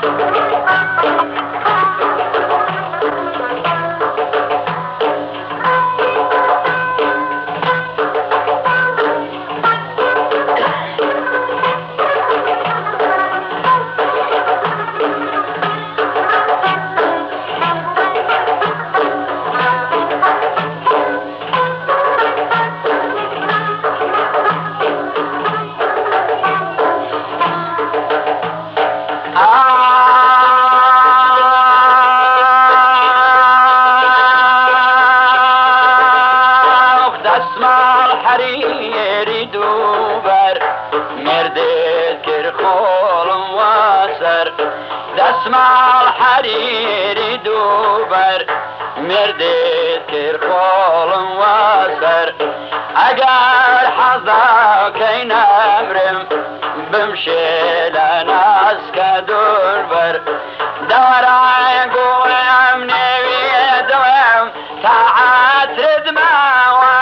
حريري دوبر مردت كرخول واسر دسمال حريري دوبر مردت كرخول واسر اگر حظا كين امرم بمشي لناس كدور بر دورا قوام نبي دوام ساعات ردما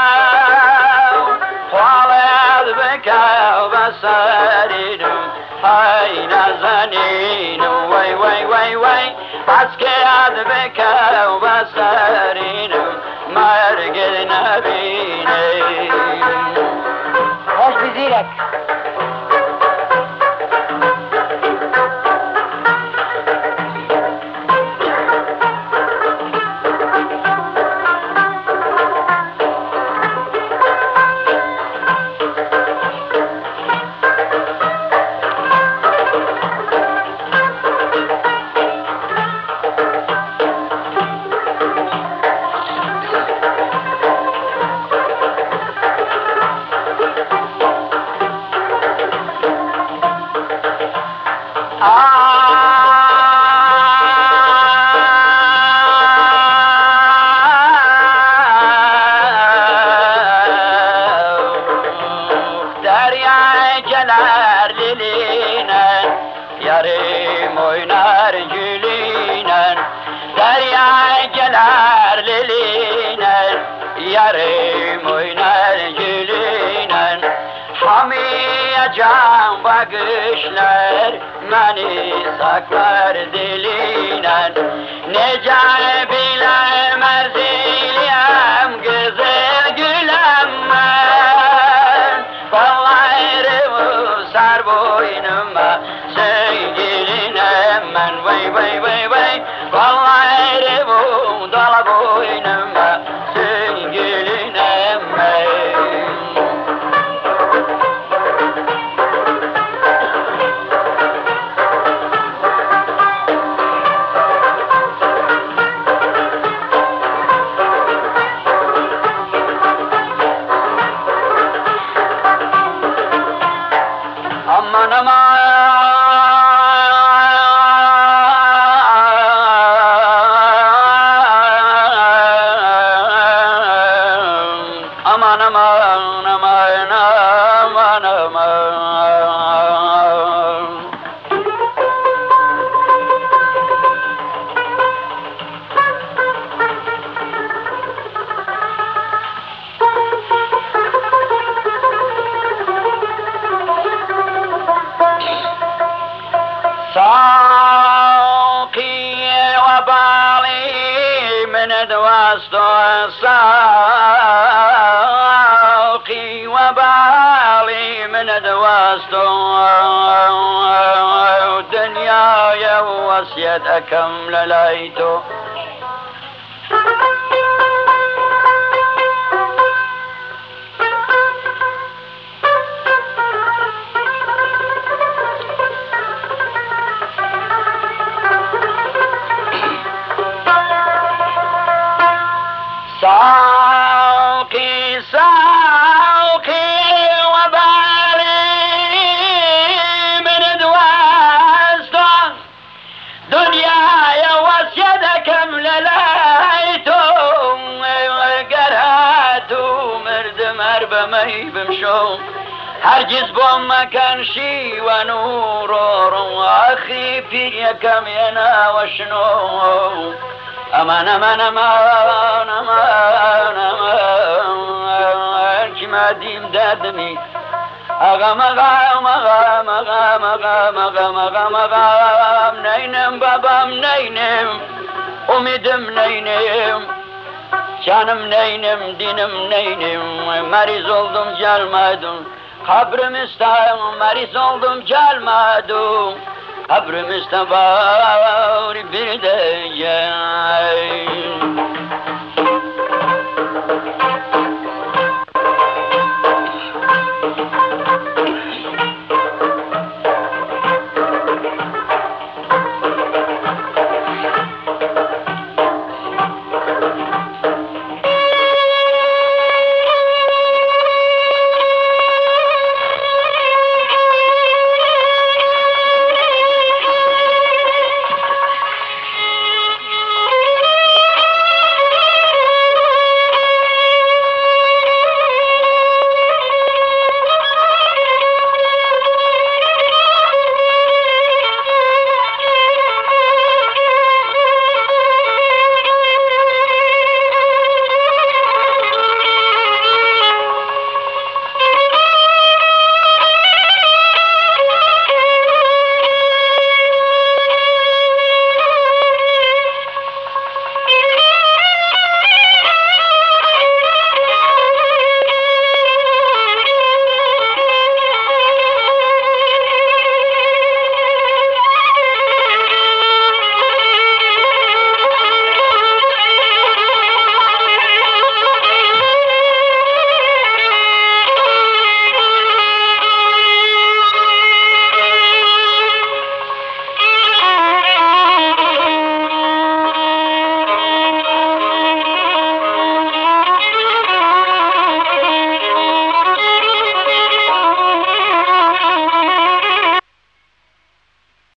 بسرينم هاي نازنين وي وي وي وي بسكياد بك وبسرينم مرقد نبيني خوش بزيرك ياري موينار جلينا دريا جلار للينا ياري موينار جلينا حمي جام باقشلر ماني ساكر دلينا نجاي بلا مرزيليام قزل قلمان والله يرمو سار بوينما من وي وي وي وي والله يربو ضربوا ينما سنجلين امي اما نما ساقي وبالي من دواستو ساقي وبالي من دواستو دنيا يا وسيد أكمل ليتو ساقي ساقي وبالي من دواستو دنيا يا وسيدك مللايتو قرهاتو مرد مرب مي بمشو هرجز بوم كان شي ونور اخي في كم ينا وشنو امان امان امان امان امان كما ديم دادمي اغام اغام اغام اغام اغام اغام اغام اغام نين neynim babam neynim, ümidim neynim, canım neynim, dinim neynim, meriz oldum gelmedim, kabrimizde meriz oldum gelmedim, kabrimizde var bir de gel.